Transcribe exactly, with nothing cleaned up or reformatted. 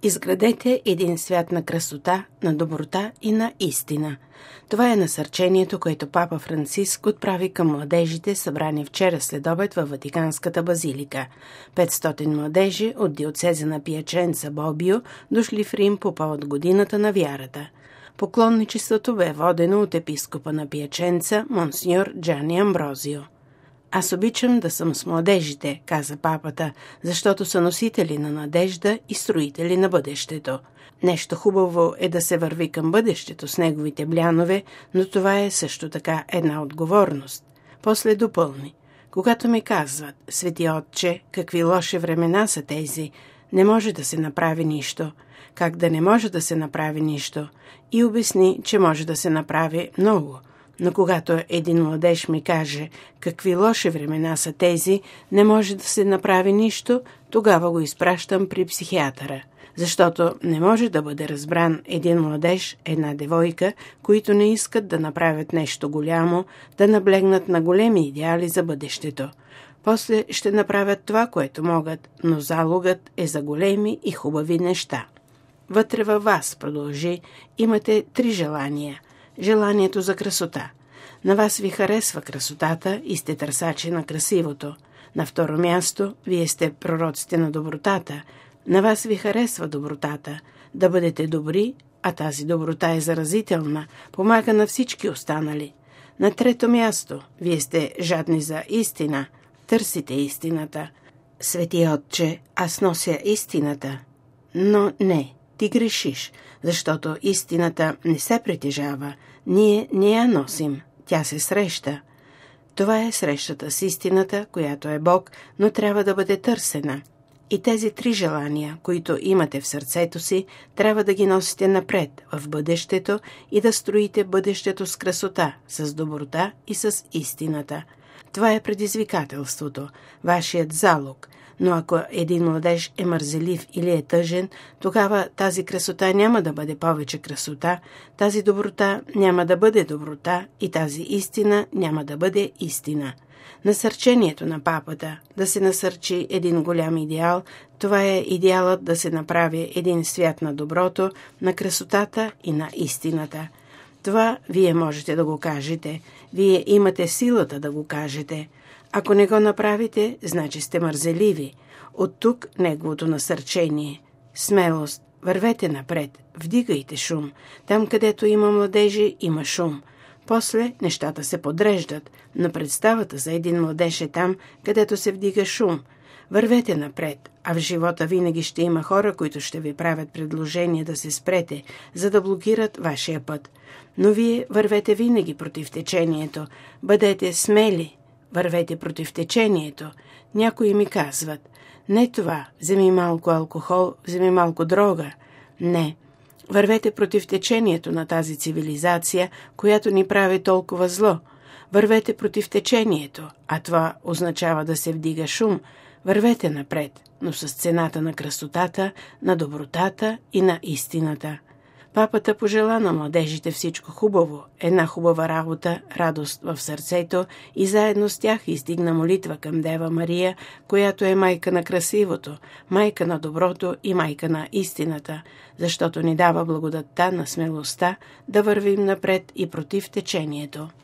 Изградете един свят на красота, на доброта и на истина. Това е насърчението, което папа Франциск отправи към младежите, събрани вчера следобед във Ватиканската базилика. петстотин младежи от диоцеза на Пияченца Бобио дошли в Рим по повод годината на вярата. Поклонничеството бе водено от епископа на Пияченца, монсеньор Джани Амброзио. Аз обичам да съм с младежите, каза папата, защото са носители на надежда и строители на бъдещето. Нещо хубаво е да се върви към бъдещето с неговите блянове, но това е също така една отговорност. После допълни. Когато ми казват, свети отче, какви лоши времена са тези, не може да се направи нищо. Как да не може да се направи нищо? И обясни, че може да се направи много. Но когато един младеж ми каже какви лоши времена са тези, не може да се направи нищо, тогава го изпращам при психиатъра. Защото не може да бъде разбран един младеж, една девойка, които не искат да направят нещо голямо, да наблегнат на големи идеали за бъдещето. После ще направят това, което могат, но залогът е за големи и хубави неща. Вътре във вас, продължи, имате три желания. Желанието за красота. На вас ви харесва красотата и сте търсачи на красивото. На второ място, вие сте пророците на добротата. На вас ви харесва добротата. Да бъдете добри, а тази доброта е заразителна, помага на всички останали. На трето място, вие сте жадни за истина. Търсите истината. Свети Отче, аз нося истината. Но не, ти грешиш, защото истината не се притежава. Ние не я носим. Тя се среща. Това е срещата с истината, която е Бог, но трябва да бъде търсена. И тези три желания, които имате в сърцето си, трябва да ги носите напред, в бъдещето и да строите бъдещето с красота, с доброта и с истината. Това е предизвикателството, вашият залог. Но ако един младеж е мързелив или е тъжен, тогава тази красота няма да бъде повече красота, тази доброта няма да бъде доброта и тази истина няма да бъде истина. Насърчението на папата да се насърчи един голям идеал, това е идеалът да се направи един свят на доброто, на красотата и на истината. Това вие можете да го кажете, вие имате силата да го кажете. Ако не го направите, значи сте мързеливи. От тук неговото насърчение. Смелост. Вървете напред. Вдигайте шум. Там, където има младежи, има шум. После нещата се подреждат, но представата за един младеж е там, където се вдига шум. Вървете напред, а в живота винаги ще има хора, които ще ви правят предложение да се спрете, за да блокират вашия път. Но вие вървете винаги против течението. Бъдете смели. Вървете против течението. Някои ми казват, не това, вземи малко алкохол, вземи малко дрога. Не. Вървете против течението на тази цивилизация, която ни прави толкова зло. Вървете против течението, а това означава да се вдига шум. Вървете напред, но с цената на красотата, на добротата и на истината. Папата пожела на младежите всичко хубаво, една хубава работа, радост в сърцето и заедно с тях издигна молитва към Дева Мария, която е майка на красивото, майка на доброто и майка на истината, защото ни дава благодатта на смелостта да вървим напред и против течението.